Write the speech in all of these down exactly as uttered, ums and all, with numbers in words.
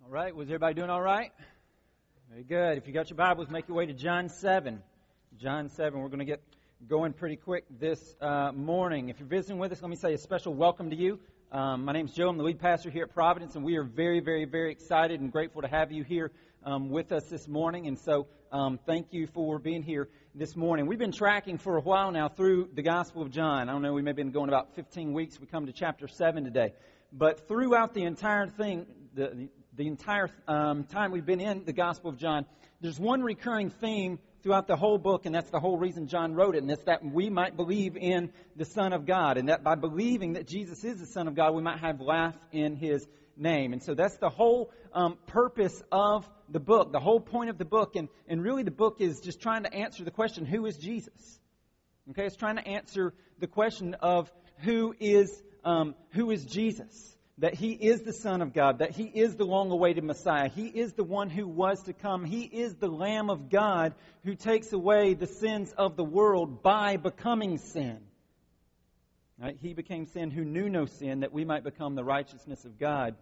All right, was everybody doing all right? Very good. If you got your Bibles, make your way to John seven. John seven. We're going to get going pretty quick this uh, morning. If you're visiting with us, let me say a special welcome to you. Um, my name's Joe. I'm the lead pastor here at Providence, and we are very, very, very excited and grateful to have you here um, with us this morning. And so um, thank you for being here this morning. We've been tracking for a while now through the Gospel of John. I don't know, we may have been going about fifteen weeks. We come to chapter seven today. But throughout the entire thing, the, the entire um, time we've been in the Gospel of John, there's one recurring theme throughout the whole book, and that's the whole reason John wrote it, and it's that we might believe in the Son of God, and that by believing that Jesus is the Son of God, we might have life in His name. And so that's the whole um, purpose of the book, the whole point of the book, and, and really the book is just trying to answer the question, who is Jesus? Okay, it's trying to answer the question of who is um, who is Jesus? That He is the Son of God, that He is the long-awaited Messiah. He is the one who was to come. He is the Lamb of God who takes away the sins of the world by becoming sin. Right? He became sin who knew no sin, that we might become the righteousness of God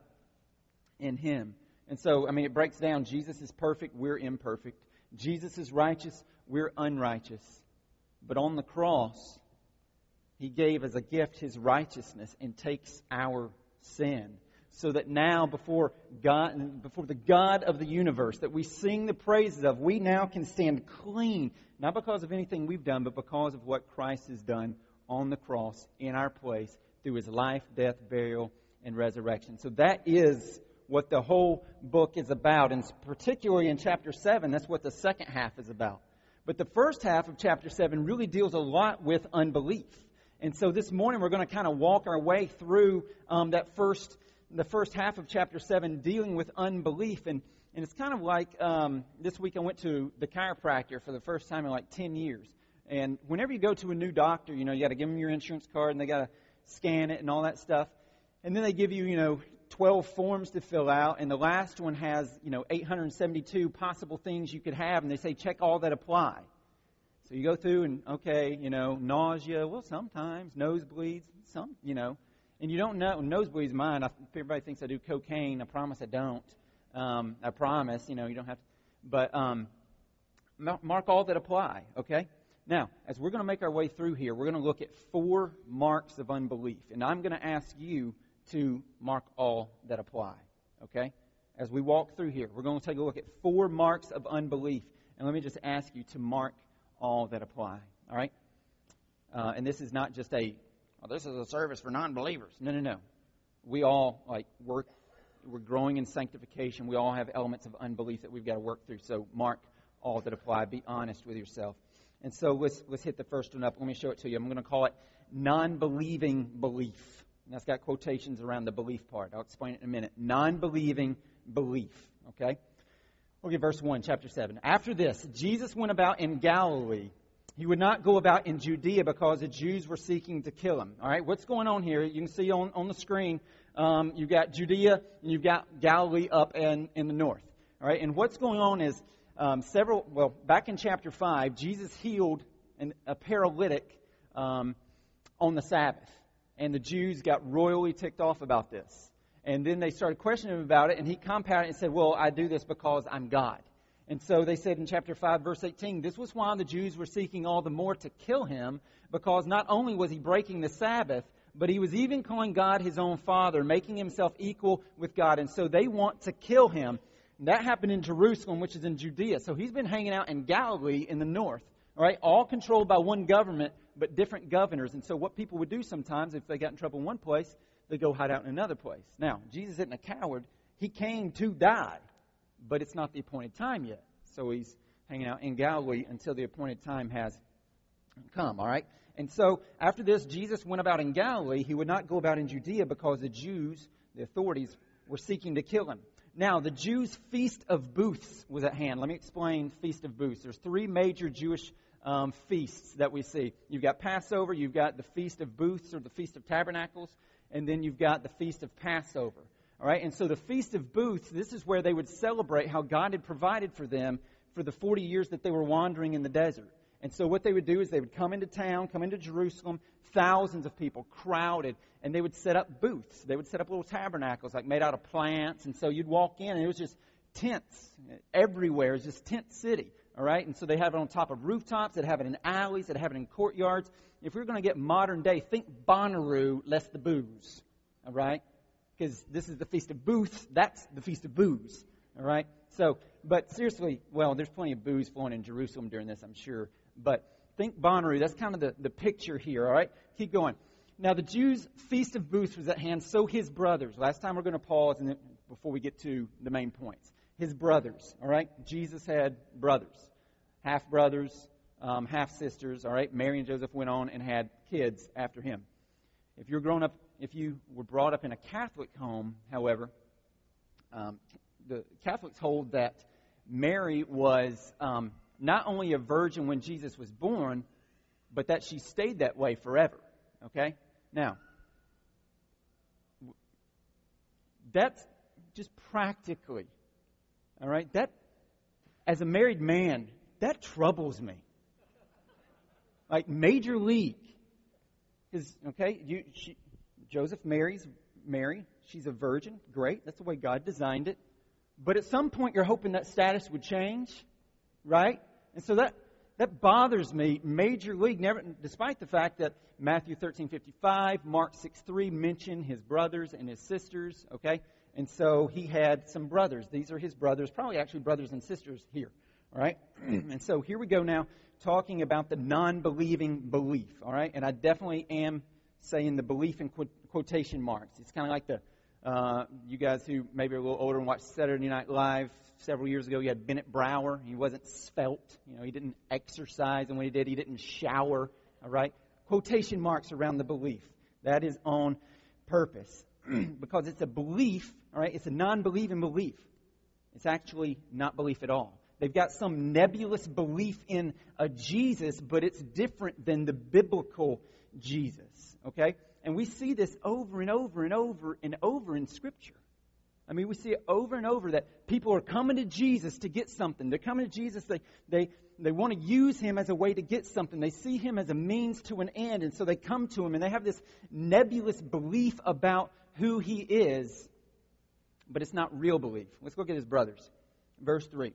in Him. And so, I mean, it breaks down. Jesus is perfect, we're imperfect. Jesus is righteous, we're unrighteous. But on the cross, He gave as a gift His righteousness and takes our sin, so that now before God, before the God of the universe that we sing the praises of, we now can stand clean, not because of anything we've done, but because of what Christ has done on the cross in our place through His life, death, burial, and resurrection. So that is what the whole book is about, and particularly in chapter seven, that's what the second half is about. But the first half of chapter seven really deals a lot with unbelief. And so this morning we're going to kind of walk our way through um, that first, the first half of chapter seven, dealing with unbelief. And, and it's kind of like um, this week I went to the chiropractor for the first time in like ten years. And whenever you go to a new doctor, you know, you got to give them your insurance card and they got to scan it and all that stuff. And then they give you, you know, twelve forms to fill out. And the last one has, you know, eight hundred seventy-two possible things you could have. And they say, check all that apply. So you go through and, okay, you know, nausea, well, sometimes, nosebleeds, some, you know, and you don't know, nosebleeds mine, I, everybody thinks I do cocaine, I promise I don't, um, I promise, you know, you don't have to, but um, mark all that apply, okay? Now, as we're going to make our way through here, we're going to look at four marks of unbelief, and I'm going to ask you to mark all that apply, okay? As we walk through here, we're going to take a look at four marks of unbelief, and let me just ask you to mark all that apply, all right? Uh, and this is not just a, well, this is a service for non-believers. No, no, no. We all, like, work, we're growing in sanctification. We all have elements of unbelief that we've got to work through. So mark all that apply. Be honest with yourself. And so let's let's hit the first one up. Let me show it to you. I'm going to call it non-believing belief. And that's got quotations around the belief part. I'll explain it in a minute. Non-believing belief, okay? Look at verse one, chapter seven. After this, Jesus went about in Galilee. He would not go about in Judea because the Jews were seeking to kill Him. All right, what's going on here? You can see on, on the screen, um, you've got Judea and you've got Galilee up in, in the north. All right, and what's going on is um, several, well, back in chapter five, Jesus healed an, a paralytic um, on the Sabbath. And the Jews got royally ticked off about this. And then they started questioning Him about it, and He compounded and said, well, I do this because I'm God. And so they said in chapter five, verse eighteen, this was why the Jews were seeking all the more to kill Him, because not only was He breaking the Sabbath, but He was even calling God His own Father, making Himself equal with God. And so they want to kill Him. And that happened in Jerusalem, which is in Judea. So He's been hanging out in Galilee in the north, all right, all controlled by one government, but different governors. And so what people would do sometimes, if they got in trouble in one place, they go hide out in another place. Now, Jesus isn't a coward. He came to die, but it's not the appointed time yet. So He's hanging out in Galilee until the appointed time has come, all right? And so after this, Jesus went about in Galilee. He would not go about in Judea because the Jews, the authorities, were seeking to kill Him. Now, the Jews' Feast of Booths was at hand. Let me explain Feast of Booths. There's three major Jewish um, feasts that we see. You've got Passover, you've got the Feast of Booths or the Feast of Tabernacles, and then you've got the Feast of Passover. All right, and so the Feast of Booths, this is where they would celebrate how God had provided for them for the forty years that they were wandering in the desert. And so what they would do is they would come into town, come into Jerusalem, thousands of people, crowded, and they would set up booths. They would set up little tabernacles, like made out of plants. And so you'd walk in, and it was just tents everywhere. It was just tent city, all right? And so they have it on top of rooftops. They'd have it in alleys. They'd have it in courtyards. If we we're going to get modern day, think Bonnaroo, less the booze, all right? Because this is the Feast of Booths. That's the Feast of Booze, all right? So, but seriously, well, there's plenty of booze flowing in Jerusalem during this, I'm sure. But think Bonnaroo. That's kind of the, the picture here, all right? Keep going. Now, the Jews' Feast of Booths was at hand, so his brothers. Last time we're going to pause and then, before we get to the main points. His brothers, all right? Jesus had brothers, half-brothers, um, half-sisters, all right? Mary and Joseph went on and had kids after him. If you're grown up, if you were brought up in a Catholic home, however, um, the Catholics hold that Mary was um, not only a virgin when Jesus was born, but that she stayed that way forever. Okay? Now, that's just practically, all right? That, as a married man, that troubles me. Like major league. Because, okay, you, she, Joseph marries Mary. She's a virgin. Great. That's the way God designed it. But at some point, you're hoping that status would change, right? And so that that bothers me. Major league, never, despite the fact that Matthew thirteen fifty-five, Mark six three mention his brothers and his sisters, okay? And so he had some brothers. These are his brothers, probably actually brothers and sisters here, all right? And so here we go now, talking about the non-believing belief, all right? And I definitely am saying the belief in quote, quotation marks. It's kind of like the Uh, you guys who maybe are a little older and watched Saturday Night Live several years ago, you had Bennett Brower. He wasn't svelte. You know, he didn't exercise, and when he did, he didn't shower. All right? Quotation marks around the belief. That is on purpose. Because it's a belief, all right? It's a non-believing belief. It's actually not belief at all. They've got some nebulous belief in a Jesus, but it's different than the biblical Jesus. Okay? And we see this over and over and over and over in Scripture. I mean, we see it over and over that people are coming to Jesus to get something. They're coming to Jesus. They they they want to use Him as a way to get something. They see Him as a means to an end. And so they come to Him and they have this nebulous belief about who He is. But it's not real belief. Let's look at His brothers. Verse three.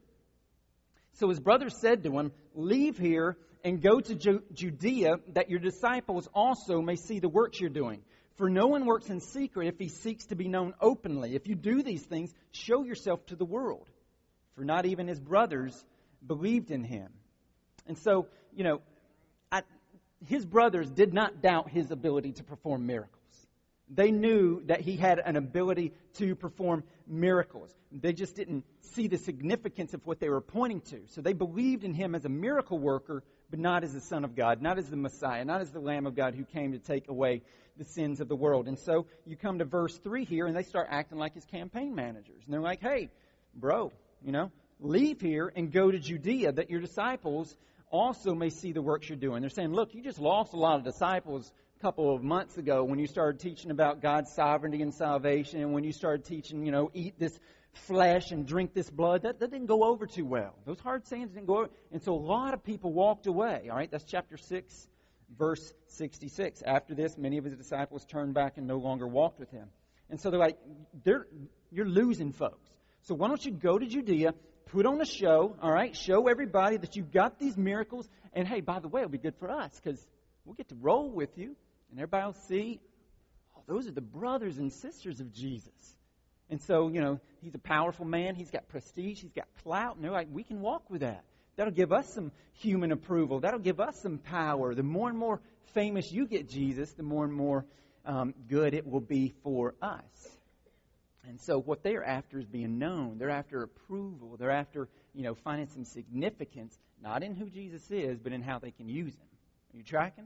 So His brothers said to Him, "Leave here and go to Ju- Judea, that your disciples also may see the works you're doing. For no one works in secret if he seeks to be known openly. If you do these things, show yourself to the world." For not even his brothers believed in him. And so, you know, I, his brothers did not doubt his ability to perform miracles. They knew that he had an ability to perform miracles. They just didn't see the significance of what they were pointing to. So they believed in him as a miracle worker, but not as the Son of God, not as the Messiah, not as the Lamb of God who came to take away the sins of the world. And so you come to verse three here, and they start acting like his campaign managers. And they're like, "Hey, bro, you know, leave here and go to Judea, that your disciples also may see the works you're doing." They're saying, "Look, you just lost a lot of disciples couple of months ago when you started teaching about God's sovereignty and salvation, and when you started teaching, you know, eat this flesh and drink this blood." That, that didn't go over too well. Those hard sayings didn't go over. And so a lot of people walked away. All right, that's chapter six, verse sixty-six. After this, many of his disciples turned back and no longer walked with him. And so they're like, they're, you're losing folks. So why don't you go to Judea, put on a show, all right, show everybody that you've got these miracles, and hey, by the way, it'll be good for us because we'll get to roll with you. And everybody will see, oh, those are the brothers and sisters of Jesus. And so, you know, he's a powerful man. He's got prestige. He's got clout. And they're like, we can walk with that. That'll give us some human approval. That'll give us some power. The more and more famous you get, Jesus, the more and more um, good it will be for us. And so what they're after is being known. They're after approval. They're after, you know, finding some significance, not in who Jesus is, but in how they can use him. Are you tracking?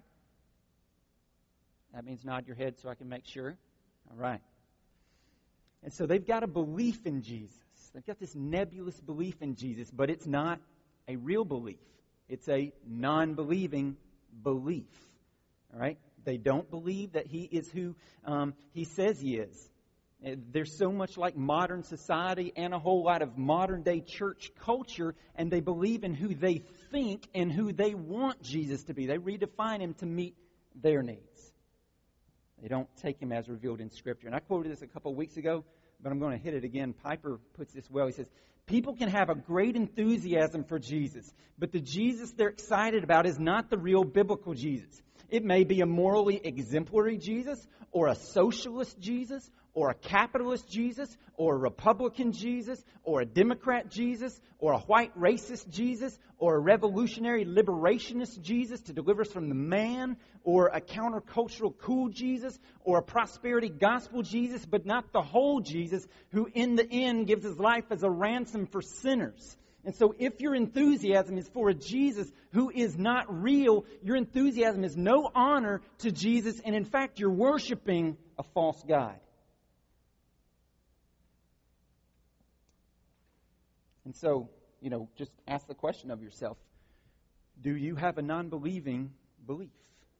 That means nod your head so I can make sure. All right. And so they've got a belief in Jesus. They've got this nebulous belief in Jesus, but it's not a real belief. It's a non-believing belief. All right? They don't believe that he is who um, he says he is. They're so much like modern society and a whole lot of modern day church culture, and they believe in who they think and who they want Jesus to be. They redefine him to meet their needs. They don't take him as revealed in Scripture. And I quoted this a couple of weeks ago, but I'm going to hit it again. Piper puts this well. He says, people can have a great enthusiasm for Jesus, but the Jesus they're excited about is not the real biblical Jesus. It may be a morally exemplary Jesus, or a socialist Jesus, or a capitalist Jesus, or a Republican Jesus, or a Democrat Jesus, or a white racist Jesus, or a revolutionary liberationist Jesus to deliver us from the man, or a countercultural cool Jesus, or a prosperity gospel Jesus, but not the whole Jesus who in the end gives his life as a ransom for sinners. And so if your enthusiasm is for a Jesus who is not real, your enthusiasm is no honor to Jesus, and in fact you're worshiping a false god. And so, you know, just ask the question of yourself, do you have a non-believing belief?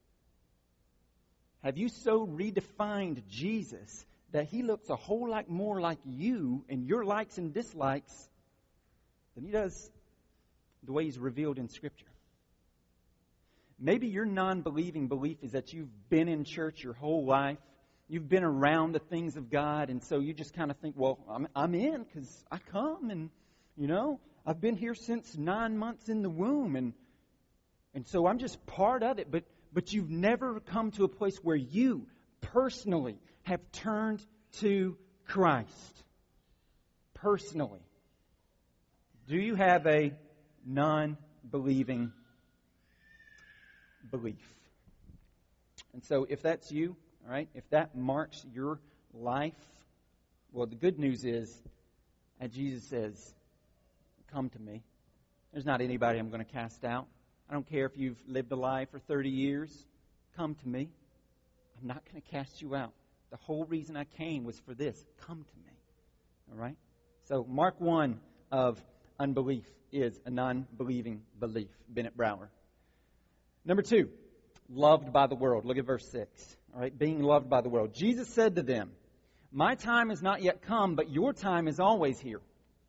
Have you so redefined Jesus that he looks a whole lot more like you and your likes and dislikes than he does the way he's revealed in Scripture? Maybe your non-believing belief is that you've been in church your whole life. You've been around the things of God, and so you just kind of think, well, I'm, I'm in because I come and You know, I've been here since nine months in the womb, and and so I'm just part of it. But but you've never come to a place where you personally have turned to Christ. Personally. Do you have a non-believing belief? And so if that's you, all right, if that marks your life, well, the good news is, as Jesus says, come to me. There's not anybody I'm going to cast out. I don't care if you've lived a life for thirty years. Come to me. I'm not going to cast you out. The whole reason I came was for this. Come to me. All right? So mark one of unbelief is a non-believing belief. Bennett Brower. Number two, loved by the world. Look at verse six. All right? Being loved by the world. Jesus said to them, my time has not yet come, but your time is always here.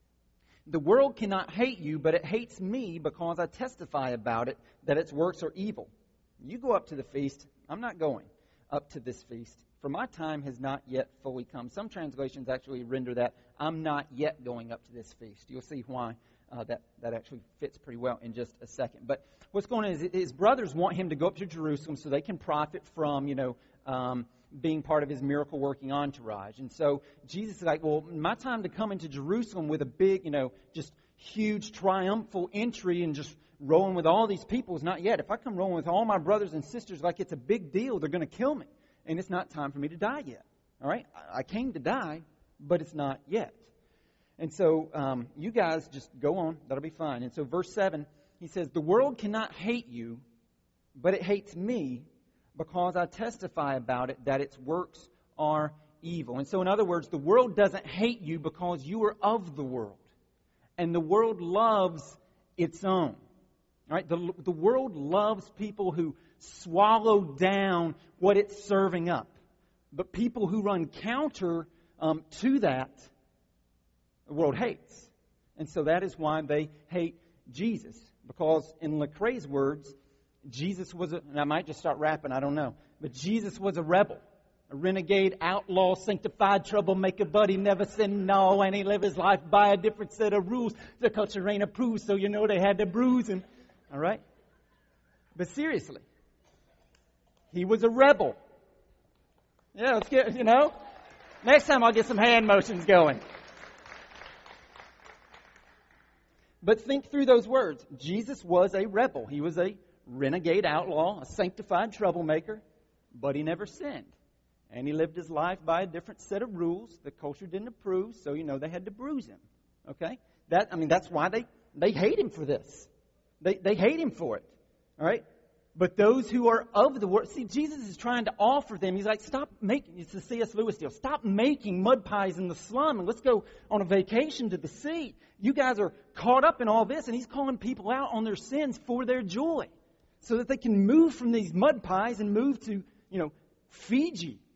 The world cannot hate you, but it hates me because I testify about it that its works are evil. You go up to the feast. I'm not going up to this feast, for my time has not yet fully come. Some translations actually render that, I'm not yet going up to this feast. You'll see why uh, that, that actually fits pretty well in just a second. But what's going on is his brothers want him to go up to Jerusalem so they can profit from, you know, um, being part of his miracle-working entourage. And so Jesus is like, well, my time to come into Jerusalem with a big, you know, just huge triumphal entry and just rolling with all these people is not yet. If I come rolling with all my brothers and sisters like it's a big deal, they're going to kill me. And it's not time for me to die yet. All right? I came to die, but it's not yet. And so um, you guys just go on. That'll be fine. And so verse seven, he says, the world cannot hate you, but it hates me, because I testify about it that its works are evil. And so in other words, the world doesn't hate you because you are of the world. And the world loves its own. All right? The, the world loves people who swallow down what it's serving up. But people who run counter um, to that, the world hates. And so that is why they hate Jesus. Because in Lecrae's words, Jesus was a, and I might just start rapping, I don't know. But Jesus was a rebel, a renegade, outlaw, sanctified troublemaker, but he never said no, and he lived his life by a different set of rules. The culture ain't approved, so you know they had to bruise him. All right? But seriously, he was a rebel. Yeah, let's get, you know. Next time I'll get some hand motions going. But think through those words. Jesus was a rebel. He was a renegade outlaw, a sanctified troublemaker, but he never sinned. And he lived his life by a different set of rules the culture didn't approve, so, you know, they had to bruise him. Okay? That, I mean, that's why they, they hate him for this. They, they hate him for it. All right? But those who are of the world, see, Jesus is trying to offer them, he's like, stop making, it's the C S Lewis deal, stop making mud pies in the slum and let's go on a vacation to the sea. You guys are caught up in all this, and he's calling people out on their sins for their joy, so that they can move from these mud pies and move to, you know, Fiji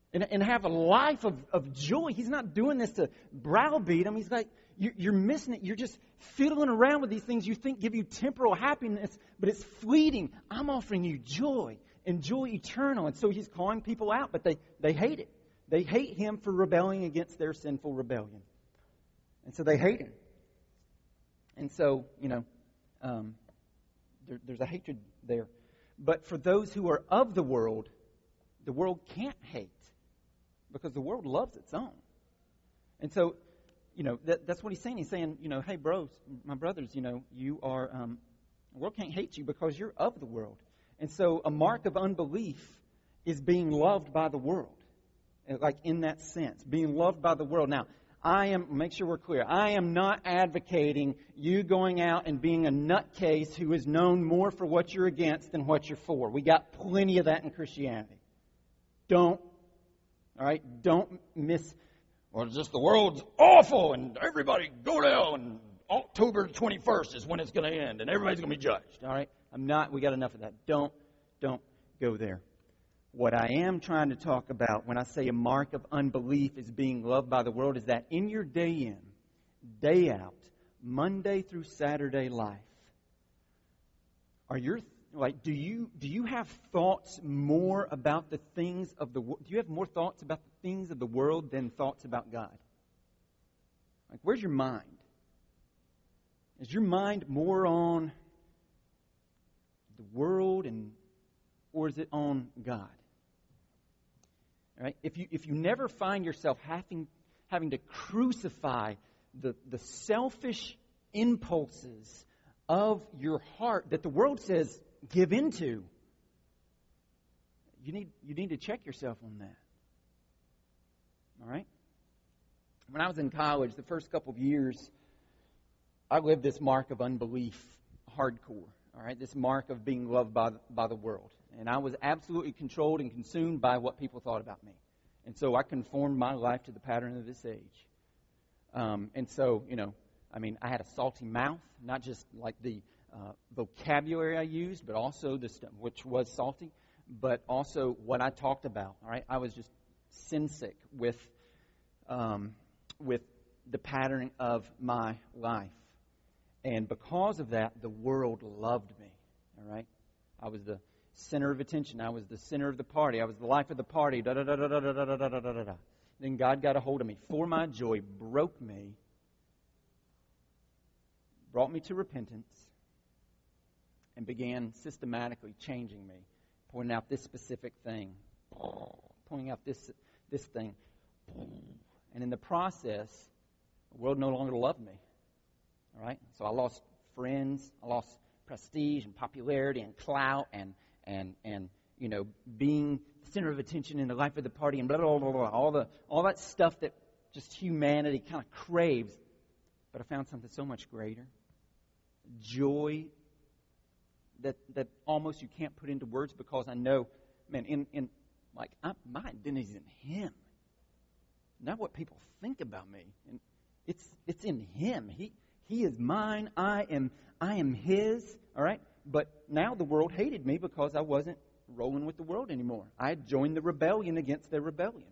and, and have a life of, of joy. He's not doing this to browbeat them. He's like, you're, you're missing it. You're just fiddling around with these things you think give you temporal happiness, but it's fleeting. I'm offering you joy and joy eternal. And so he's calling people out, but they, they hate it. They hate him for rebelling against their sinful rebellion. And so they hate him. And so, you know, um, there, there's a hatred there. But for those who are of the world, the world can't hate because the world loves its own. And so, you know, that, that's what he's saying. He's saying, you know, hey, bros, my brothers, you know, you are, um, the world can't hate you because you're of the world. And so a mark of unbelief is being loved by the world. Like in that sense, being loved by the world. Now, I am, make sure we're clear, I am not advocating you going out and being a nutcase who is known more for what you're against than what you're for. We got plenty of that in Christianity. Don't, all right, don't miss, well, it's just the world's awful and everybody go to hell and October twenty-first is when it's going to end and everybody's going to be judged. All right, I'm not, we got enough of that. Don't, don't go there. What I am trying to talk about when I say a mark of unbelief is being loved by the world is that in your day in, day out, Monday through Saturday life, are your like do you do you have thoughts more about the things of the world? Do you have more thoughts about the things of the world than thoughts about God? Like, where's your mind? Is your mind more on the world and or is it on God? All right? If you if you never find yourself having having to crucify the, the selfish impulses of your heart that the world says give into, you need you need to check yourself on that. All right? When I was in college, the first couple of years, I lived this mark of unbelief hardcore. All right, this mark of being loved by the, by the world. And I was absolutely controlled and consumed by what people thought about me. And so I conformed my life to the pattern of this age. Um, and so, you know, I mean, I had a salty mouth, not just like the uh, vocabulary I used, but also the stuff which was salty, but also what I talked about. All right, I was just sin sick with um, with the pattern of my life. And because of that, the world loved me. All right? I was the center of attention. I was the center of the party. I was the life of the party. Da da da da da da da da da da da. Then God got a hold of me for my joy, broke me, brought me to repentance, and began systematically changing me, pointing out this specific thing, pointing out this this thing. And in the process, the world no longer loved me. All right? So I lost friends, I lost prestige and popularity and clout and and and you know being the center of attention in the life of the party and blah blah blah blah all the all that stuff that just humanity kind of craves. But I found something so much greater, joy that that almost you can't put into words because I know, man, in in like I, my identity is in Him, not what people think about me, and it's it's in Him. He. He is mine. I am I am His. All right? But now the world hated me because I wasn't rolling with the world anymore. I had joined the rebellion against their rebellion.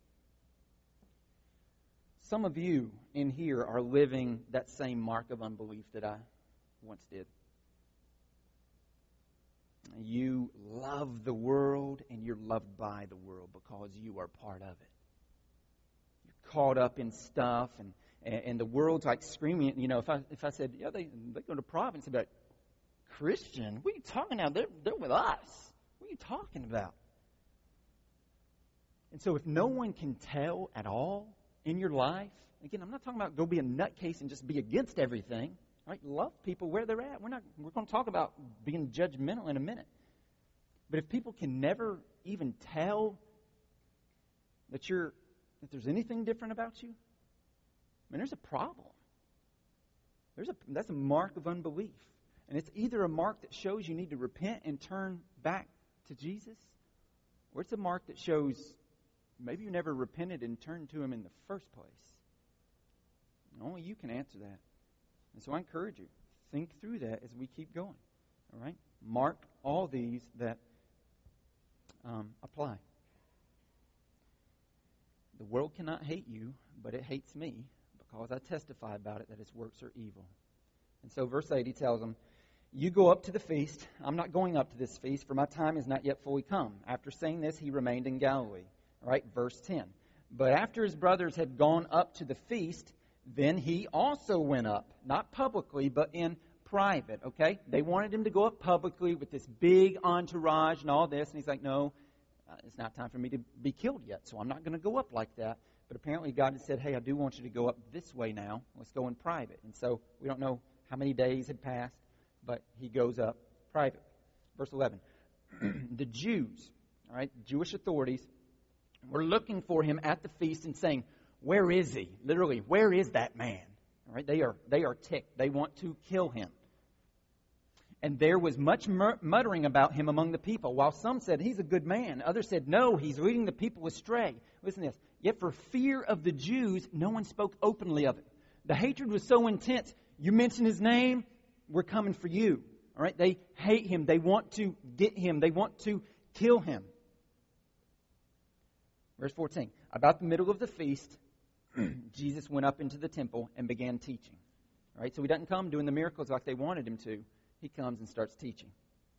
Some of you in here are living that same mark of unbelief that I once did. You love the world and you're loved by the world because you are part of it. You're caught up in stuff and And the world's like screaming. You know, if I if I said, yeah, they they go to Providence, about Christian, what are you talking about? They're they're with us. What are you talking about? And so, if no one can tell at all in your life, again, I'm not talking about go be a nutcase and just be against everything. Right? Love people where they're at. We're not. We're going to talk about being judgmental in a minute. But if people can never even tell that you're that there's anything different about you, I mean, there's a problem. There's a that's a mark of unbelief. And it's either a mark that shows you need to repent and turn back to Jesus, or it's a mark that shows maybe you never repented and turned to Him in the first place. And only you can answer that. And so I encourage you, think through that as we keep going. All right? Mark all these that um, apply. The world cannot hate you, but it hates me, because I testify about it that its works are evil. And so verse eight, he tells them, you go up to the feast. I'm not going up to this feast, for my time is not yet fully come. After saying this, he remained in Galilee. All right, verse ten. But after his brothers had gone up to the feast, then he also went up, not publicly, but in private, okay? They wanted him to go up publicly with this big entourage and all this, and he's like, no, uh, it's not time for me to be killed yet, so I'm not going to go up like that. But apparently God had said, hey, I do want you to go up this way now. Let's go in private. And so we don't know how many days had passed, but he goes up privately. Verse eleven, the Jews, all right, Jewish authorities, were looking for him at the feast and saying, where is he? Literally, where is that man? All right, they are they are ticked. They want to kill him. And there was much mur- muttering about him among the people. While some said, he's a good man. Others said, no, he's leading the people astray. Listen to this. Yet for fear of the Jews, no one spoke openly of it. The hatred was so intense. You mention his name, we're coming for you. All right, they hate him. They want to get him. They want to kill him. Verse fourteen. About the middle of the feast, Jesus went up into the temple and began teaching. All right, so he doesn't come doing the miracles like they wanted him to. He comes and starts teaching.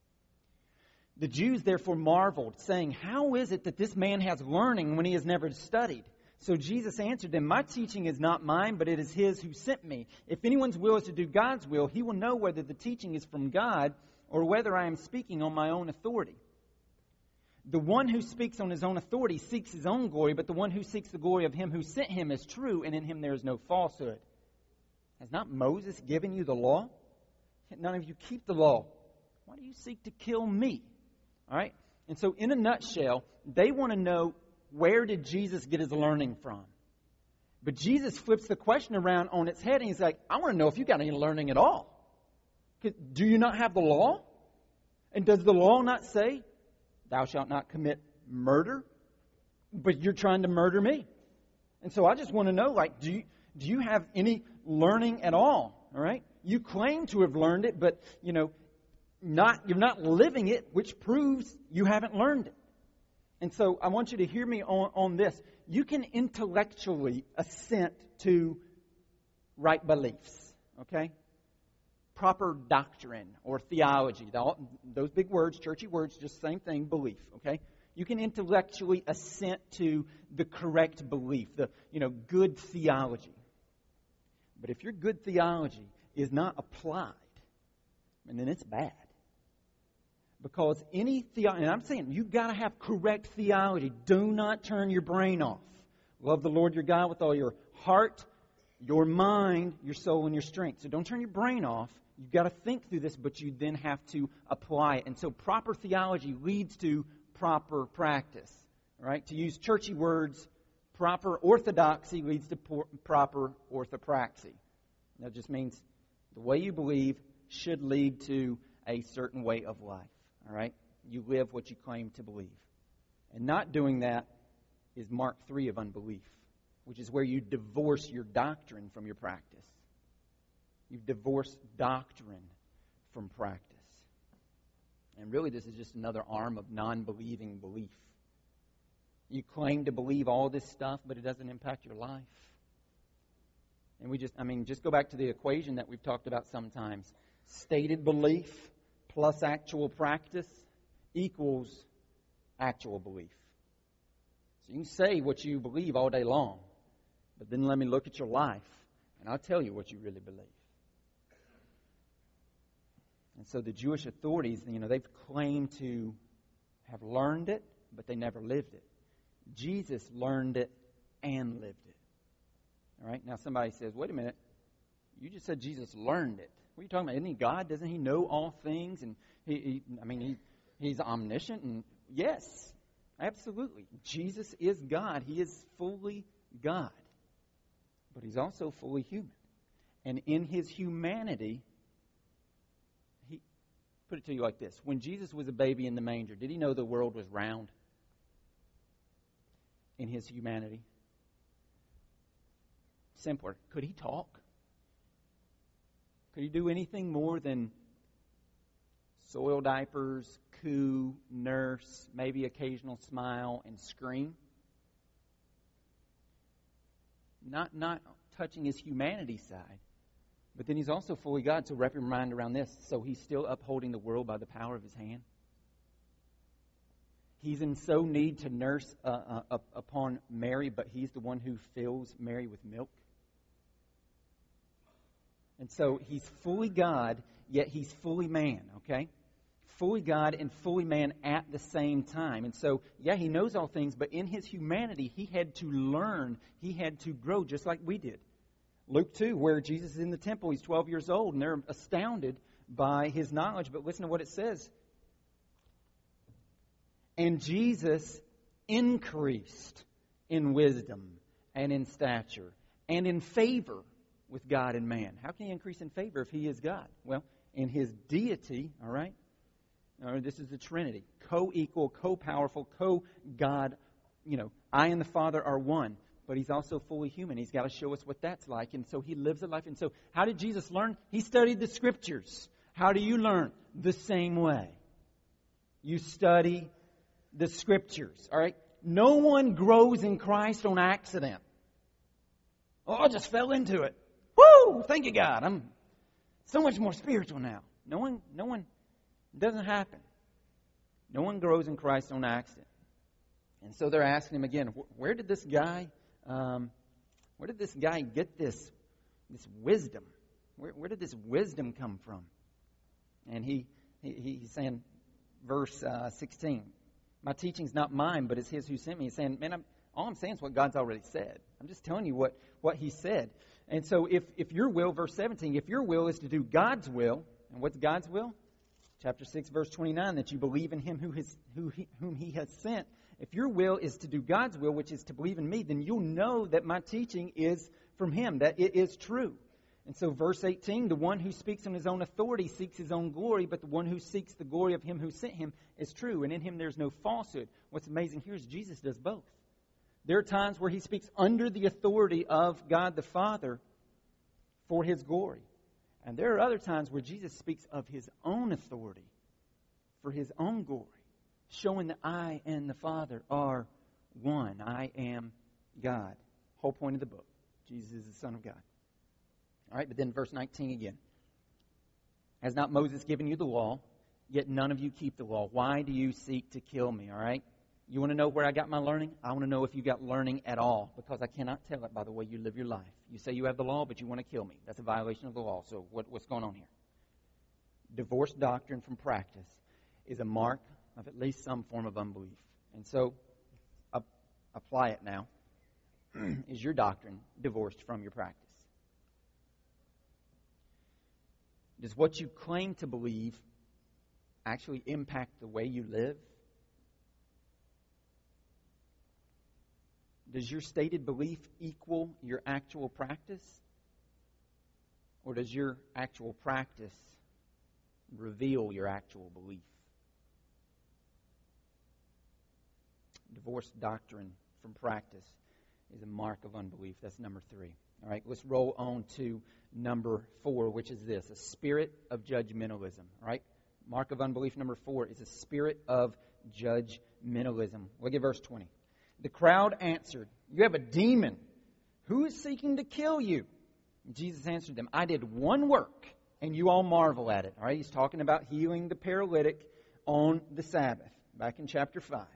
The Jews therefore marveled, saying, how is it that this man has learning when he has never studied? So Jesus answered them, my teaching is not mine, but it is his who sent me. If anyone's will is to do God's will, he will know whether the teaching is from God or whether I am speaking on my own authority. The one who speaks on his own authority seeks his own glory, but the one who seeks the glory of him who sent him is true, and in him there is no falsehood. Has not Moses given you the law? Yet none of you keep the law. Why do you seek to kill me? All right? And so in a nutshell, they want to know, where did Jesus get his learning from? But Jesus flips the question around on its head, and he's like, I want to know if you got any learning at all. Do you not have the law? And does the law not say, thou shalt not commit murder? But you're trying to murder me. And so I just want to know, like, do you, do you have any learning at all? All right? You claim to have learned it, but, you know, not you're not living it, which proves you haven't learned it. And so I want you to hear me on, on this. You can intellectually assent to right beliefs, okay? Proper doctrine or theology. Those big words, churchy words, just same thing, belief, okay? You can intellectually assent to the correct belief, the, you know, good theology. But if your good theology is not applied, and then it's bad. Because any theology, and I'm saying you've got to have correct theology. Do not turn your brain off. Love the Lord your God with all your heart, your mind, your soul, and your strength. So don't turn your brain off. You've got to think through this, but you then have to apply it. And so proper theology leads to proper practice. Right? To use churchy words, proper orthodoxy leads to por- proper orthopraxy. That just means the way you believe should lead to a certain way of life. All right? You live what you claim to believe. And not doing that is Mark three of unbelief, which is where you divorce your doctrine from your practice. You've divorced doctrine from practice. And really this is just another arm of non-believing belief. You claim to believe all this stuff, but it doesn't impact your life. And we just, I mean, just go back to the equation that we've talked about sometimes. Stated belief plus actual practice equals actual belief. So you can say what you believe all day long, but then let me look at your life, and I'll tell you what you really believe. And so the Jewish authorities, you know, they've claimed to have learned it, but they never lived it. Jesus learned it and lived it. All right? Now somebody says, wait a minute. You just said Jesus learned it. What are you talking about? Isn't he God? Doesn't he know all things? And he, he I mean, he, he's omniscient. And yes, absolutely. Jesus is God. He is fully God. But he's also fully human. And in his humanity, he put it to you like this. When Jesus was a baby in the manger, did he know the world was round? In his humanity? Simpler. Could he talk? Could he do anything more than soil diapers, coo, nurse, maybe occasional smile, and scream? not, not touching his humanity side. But then he's also fully God. So wrap your mind around this. So he's still upholding the world by the power of his hand. He's in so need to nurse uh, uh, upon Mary, but he's the one who fills Mary with milk. And so he's fully God, yet he's fully man, okay? Fully God and fully man at the same time. And so, yeah, he knows all things, but in his humanity, he had to learn. He had to grow just like we did. Luke two, where Jesus is in the temple, he's twelve years old, and they're astounded by his knowledge. But listen to what it says. And Jesus increased in wisdom and in stature and in favor with God and man. How can he increase in favor if he is God? Well, in his deity, all right? Uh, this is the Trinity. Co-equal, co-powerful, co-God. You know, I and the Father are one. But he's also fully human. He's got to show us what that's like. And so he lives a life. And so how did Jesus learn? He studied the Scriptures. How do you learn? The same way. You study the Scriptures. All right? No one grows in Christ on accident. Oh, I just fell into it. Woo! Thank you, God. I'm so much more spiritual now. No one, no one, it doesn't happen. No one grows in Christ on accident. And so they're asking him again, where did this guy... Um, where did this guy get this this wisdom? Where, where did this wisdom come from? And he, he he's saying, verse uh, sixteen, my teaching's not mine, but it's his who sent me. He's saying, man, I'm, all I'm saying is what God's already said. I'm just telling you what, what he said. And so if, if your will, verse seventeen, if your will is to do God's will, and what's God's will? Chapter six, verse twenty-nine, that you believe in him who has, who he, whom he has sent. If your will is to do God's will, which is to believe in me, then you'll know that my teaching is from him, that it is true. And so verse eighteen, the one who speaks on his own authority seeks his own glory, but the one who seeks the glory of him who sent him is true, and in him there's no falsehood. What's amazing here is Jesus does both. There are times where he speaks under the authority of God the Father for his glory. And there are other times where Jesus speaks of his own authority for his own glory, showing that I and the Father are one. I am God. Whole point of the book. Jesus is the Son of God. All right, but then verse nineteen again. Has not Moses given you the law, yet none of you keep the law? Why do you seek to kill me? All right? You want to know where I got my learning? I want to know if you got learning at all, because I cannot tell it by the way you live your life. You say you have the law, but you want to kill me. That's a violation of the law. So what, what's going on here? Divorce doctrine from practice is a mark of at least some form of unbelief. And so, uh, apply it now. Is your doctrine divorced from your practice? Does what you claim to believe actually impact the way you live? Does your stated belief equal your actual practice? Or does your actual practice reveal your actual belief? Divorce doctrine from practice is a mark of unbelief. That's number three. All right, let's roll on to number four, which is this, a spirit of judgmentalism. All right, mark of unbelief number four is a spirit of judgmentalism. Look at verse twenty. The crowd answered, you have a demon. Who is seeking to kill you? And Jesus answered them, I did one work, and you all marvel at it. All right, he's talking about healing the paralytic on the Sabbath, back in chapter five.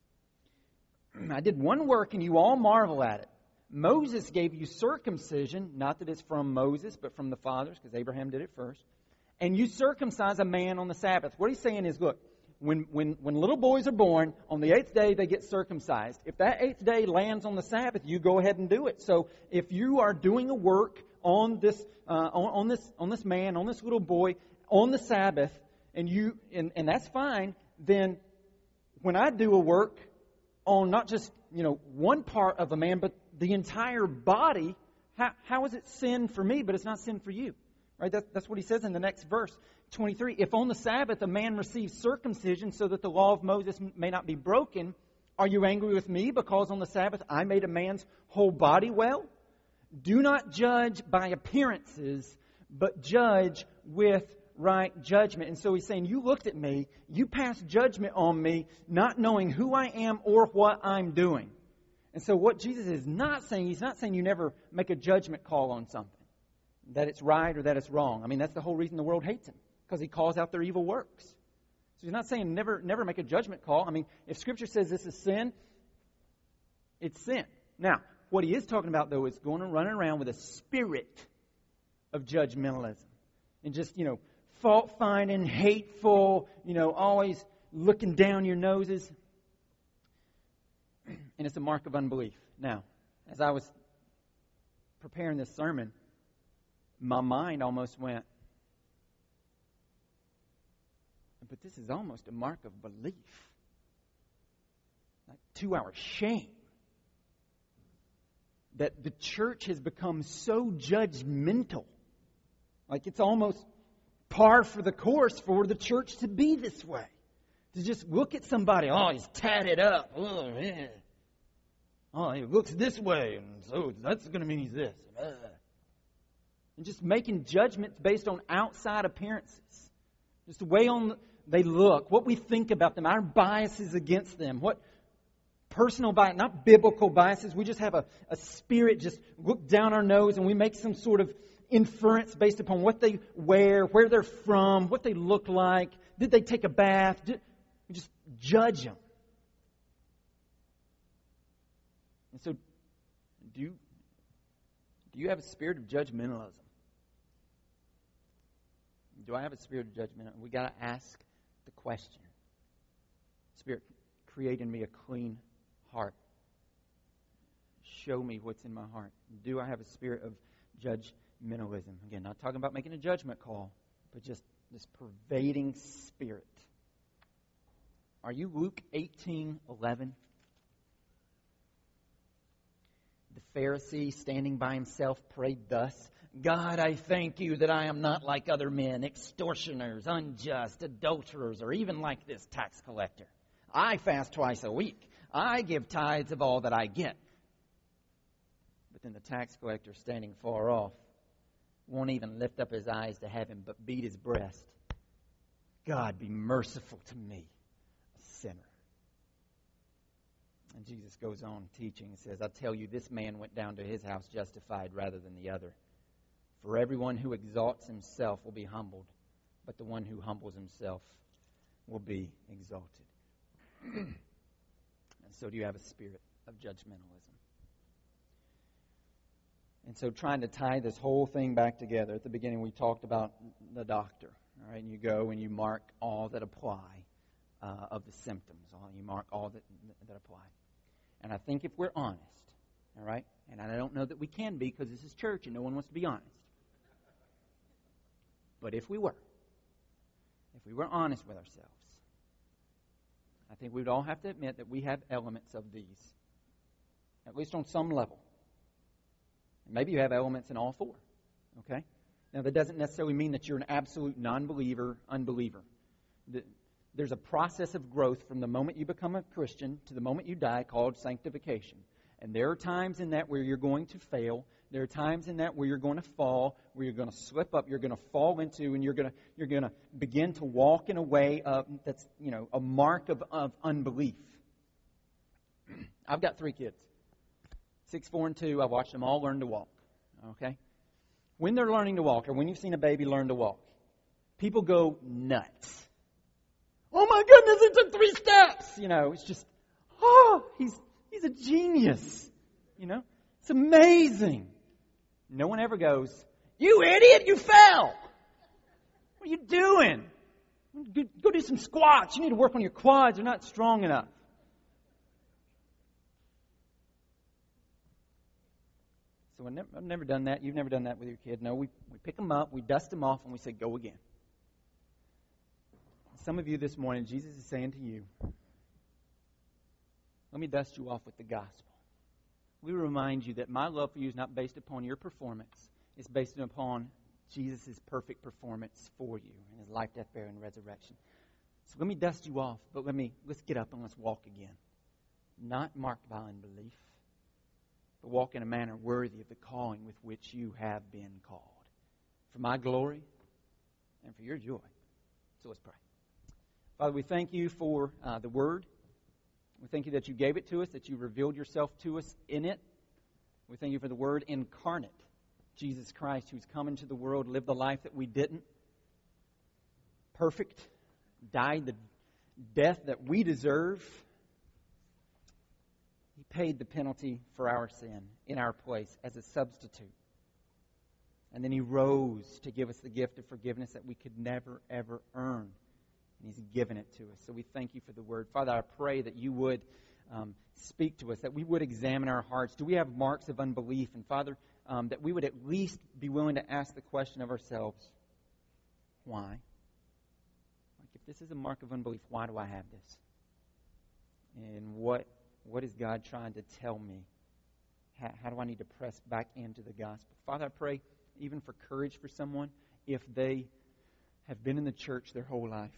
I did one work, and you all marvel at it. Moses gave you circumcision, not that it's from Moses, but from the fathers, because Abraham did it first. And you circumcise a man on the Sabbath. What he's saying is, look, when, when, when little boys are born, on the eighth day they get circumcised. If that eighth day lands on the Sabbath, you go ahead and do it. So if you are doing a work on this uh, on, on this on this man, on this little boy, on the Sabbath, and you and, and that's fine, then when I do a work on not just, you know, one part of a man, but the entire body, how, how is it sin for me, but it's not sin for you? Right? That, that's what he says in the next verse, twenty-three. If on the Sabbath a man receives circumcision so that the law of Moses may not be broken, are you angry with me because on the Sabbath I made a man's whole body well? Do not judge by appearances, but judge with right judgment. And so he's saying, you looked at me, you passed judgment on me, not knowing who I am or what I'm doing. And so what Jesus is not saying, he's not saying you never make a judgment call on something, that it's right or that it's wrong. I mean, that's the whole reason the world hates him, because he calls out their evil works. So he's not saying never never make a judgment call. I mean, if Scripture says this is sin, it's sin. Now, what he is talking about, though, is going and running around with a spirit of judgmentalism. And just, you know, fault-finding, hateful, you know, always looking down your noses. And it's a mark of unbelief. Now, as I was preparing this sermon, my mind almost went, but this is almost a mark of belief. Like to our shame. That the church has become so judgmental. Like it's almost par for the course for the church to be this way. To just look at somebody, oh, he's tatted up. Oh, yeah. Oh, he looks this way, and so that's going to mean he's this. And just making judgments based on outside appearances. Just the way on they look, what we think about them, our biases against them, what personal bias, not biblical biases. We just have a, a spirit just look down our nose and we make some sort of inference based upon what they wear, where they're from, what they look like. Did they take a bath? Did, we just judge them. And so, do you, do you have a spirit of judgmentalism? Do I have a spirit of judgment? We got to ask the question. Spirit, create in me a clean heart. Show me what's in my heart. Do I have a spirit of judgmentalism? Again, not talking about making a judgment call, but just this pervading spirit. Are you Luke eighteen eleven? The Pharisee, standing by himself, prayed thus, God, I thank you that I am not like other men, extortioners, unjust, adulterers, or even like this tax collector. I fast twice a week. I give tithes of all that I get. But then the tax collector, standing far off, won't even lift up his eyes to heaven, but beat his breast. God, be merciful to me, a sinner. And Jesus goes on teaching and says, I tell you, this man went down to his house justified rather than the other. For everyone who exalts himself will be humbled, but the one who humbles himself will be exalted. And so do you have a spirit of judgmentalism? And so trying to tie this whole thing back together, at the beginning we talked about the doctor. All right, and you go and you mark all that apply uh, of the symptoms. All, you mark all that, that apply. And I think if we're honest, all right, and I don't know that we can be because this is church and no one wants to be honest. But if we were, if we were honest with ourselves, I think we would all have to admit that we have elements of these, at least on some level. And maybe you have elements in all four, okay? Now, that doesn't necessarily mean that you're an absolute non-believer, unbeliever. There's a process of growth from the moment you become a Christian to the moment you die called sanctification. And there are times in that where you're going to fail. There are times in that where you're going to fall, where you're going to slip up, you're going to fall into, and you're going to you're going to begin to walk in a way of, that's, you know, a mark of, of unbelief. I've got three kids, six, four, and two. I've watched them all learn to walk. Okay, when they're learning to walk, or when you've seen a baby learn to walk, people go nuts. Oh my goodness, it took three steps. You know, it's just, oh, he's he's a genius. You know, it's amazing. No one ever goes, you idiot, you fell. What are you doing? Go, go do some squats. You need to work on your quads. You're not strong enough. So I've never, I've never done that. You've never done that with your kid. No, we, we pick them up, we dust them off, and we say, go again. Some of you this morning, Jesus is saying to you, let me dust you off with the gospel. We remind you that my love for you is not based upon your performance. It's based upon Jesus' perfect performance for you in His life, death, burial, and resurrection. So let me dust you off, but let me let's get up and let's walk again. Not marked by unbelief, but walk in a manner worthy of the calling with which you have been called. For my glory and for your joy. So let's pray. Father, we thank you for uh, the Word. We thank you that you gave it to us, that you revealed yourself to us in it. We thank you for the Word incarnate, Jesus Christ, who's come into the world, lived the life that we didn't. Perfect, died the death that we deserve. He paid the penalty for our sin in our place as a substitute. And then He rose to give us the gift of forgiveness that we could never, ever earn. And He's given it to us. So we thank you for the Word. Father, I pray that you would um, speak to us, that we would examine our hearts. Do we have marks of unbelief? And Father, um, that we would at least be willing to ask the question of ourselves, why? Like, if this is a mark of unbelief, why do I have this? And what what is God trying to tell me? How, how do I need to press back into the gospel? Father, I pray even for courage for someone if they have been in the church their whole life.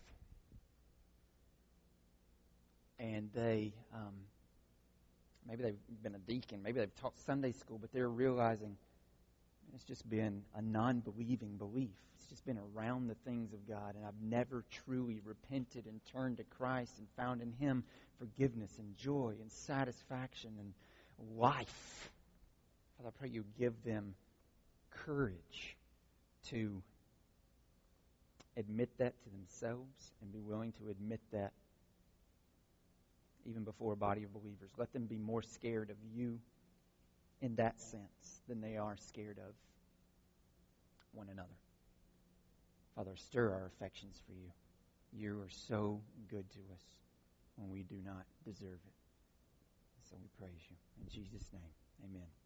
And they, um, maybe they've been a deacon, maybe they've taught Sunday school, but they're realizing it's just been a non-believing belief. It's just been around the things of God, and I've never truly repented and turned to Christ and found in Him forgiveness and joy and satisfaction and life. Father, I pray you give them courage to admit that to themselves and be willing to admit that even before a body of believers. Let them be more scared of you in that sense than they are scared of one another. Father, stir our affections for you. You are so good to us when we do not deserve it. So we praise you. In Jesus' name, amen.